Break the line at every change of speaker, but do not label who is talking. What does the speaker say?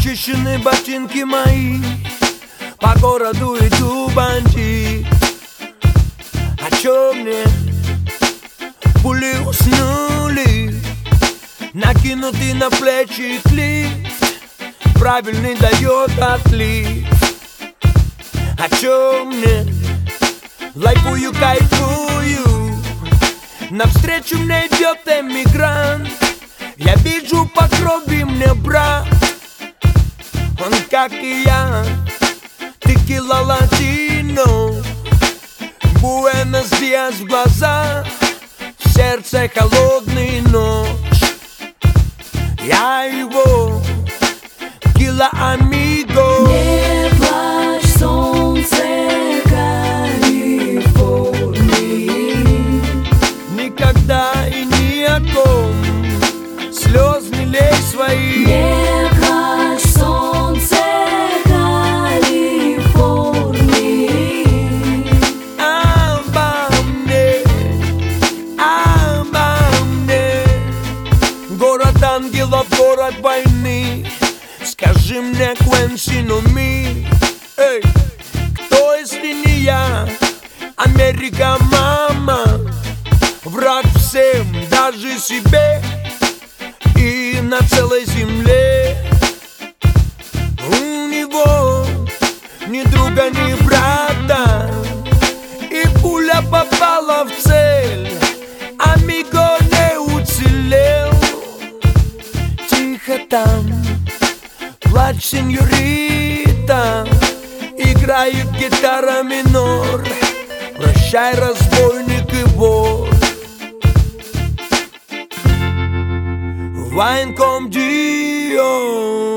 Начищены ботинки мои, по городу иду бандит. А чё мне? Пули уснули, накинутый на плечи клип, правильный дает отлив. А чё мне? Лайфую, кайфую, навстречу мне идет эмигрант. Я вижу по крови мне брат, он как и я, текила латино, Буэнос Диас в глазах, в сердце холодный ночь. Я его кила амиго.
Не плачь, солнце Калифорнии.
Никогда и ни о ком слез не лей свои.
Не плачь, солнце Калифорнии.
Обо мне. Город ангелов, город войны. Скажи мне, Квенси, но ми, эй, кто, если не я? Америка, мама, враг всем, даже себе и на целой земле. У него ни друга, ни брата, и пуля попала в цель, амиго не уцелел. Тихо там, плачь, сеньорита, играет гитара минор. Прощай, разбойник и вор. Вайн ком Дио.